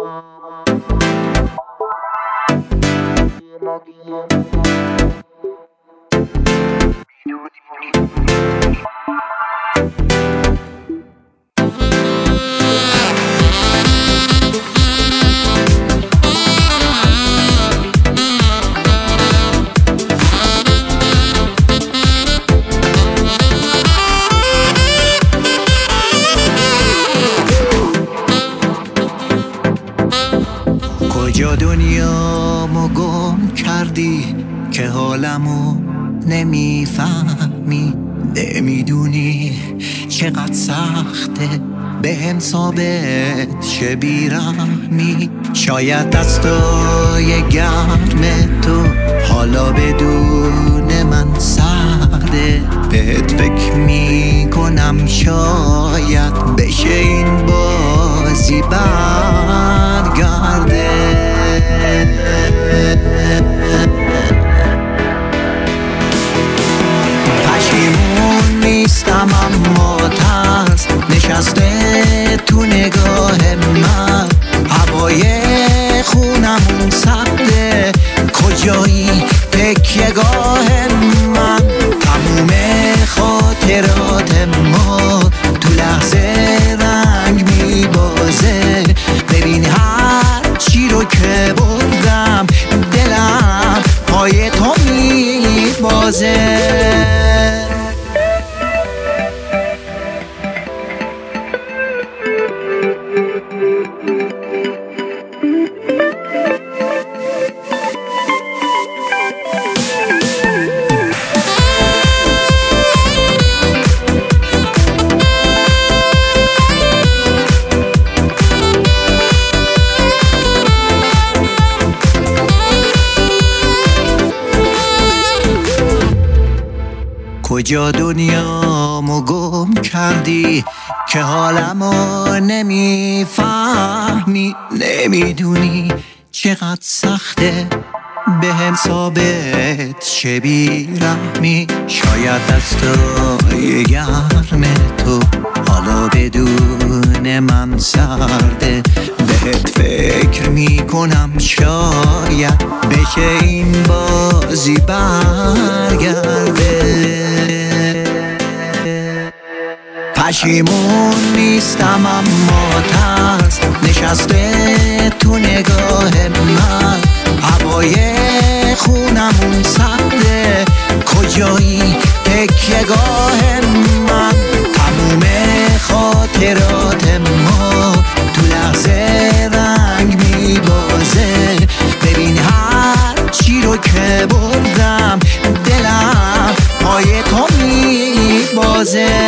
کجا دنیامو گم کردی که حالمو نمیفهمی، نمیدونی چقدر سخته بهم ثابت شه بیرحمی. شاید دستای گرم تو حالا بدون من سرده، بهت فکر میکنم شاید بشه این بازی برگرده. پشیمون نیستم اما ترس نشسته تو نگاه من، هوای خونمون سبته کجایی تکیه‌گاه من. تموم خاطرات ما تو لحظه رنگ میبازه، ببین هر چی رو که بردم دلم پای تو میبازه. کجا دنیامو گم کردی که حالمو نمیفهمی، نمیدونی چقدر سخته بهم ثابت شه بیرحمی. شاید دستای گرم تو حالا بدون من سرده، بهت فکر میکنم شاید بشه این بازی برگرده. پشیمون نیستم اما ترس نشسته تو نگاه من، هوای خونمون سبته کجایی تکیه‌گاه من. تموم خاطرات ما تو لحظه رنگ میبازه، ببین هر چی رو که بردم دلم پای تو میبازه.